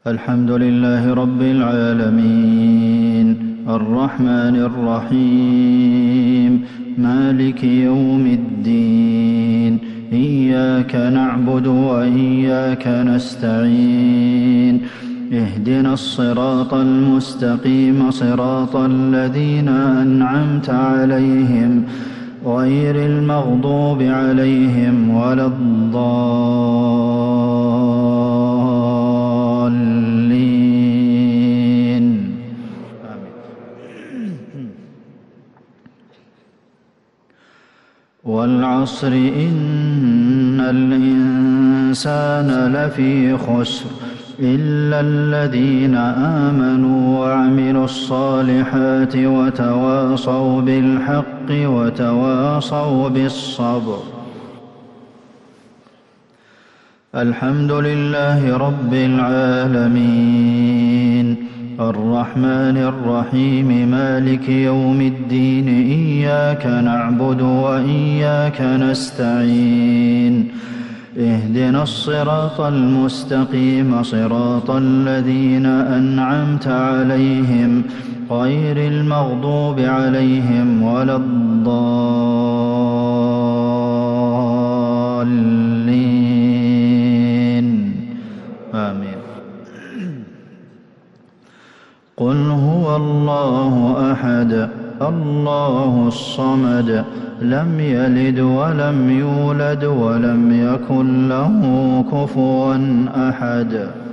الحمد لله رب العالمين الرحمن الرحيم مالك يوم الدين إياك نعبد وإياك نستعين اهدنا الصراط المستقيم صراط الذين أنعمت عليهم غير المغضوب عليهم ولا الضالين والعصر إن الإنسان لفي خسر إلا الذين آمنوا وعملوا الصالحات وتواصوا بالحق وتواصوا بالصبر. الحمد لله رب العالمين الرحمن الرحيم مالك يوم الدين إياك نعبد وإياك نستعين اهدنا الصراط المستقيم صراط الذين أنعمت عليهم غير المغضوب عليهم ولا الضالين آمين. قل هو الله أحد الله الصمد لم يلد ولم يولد ولم يكن له كفوا أحد.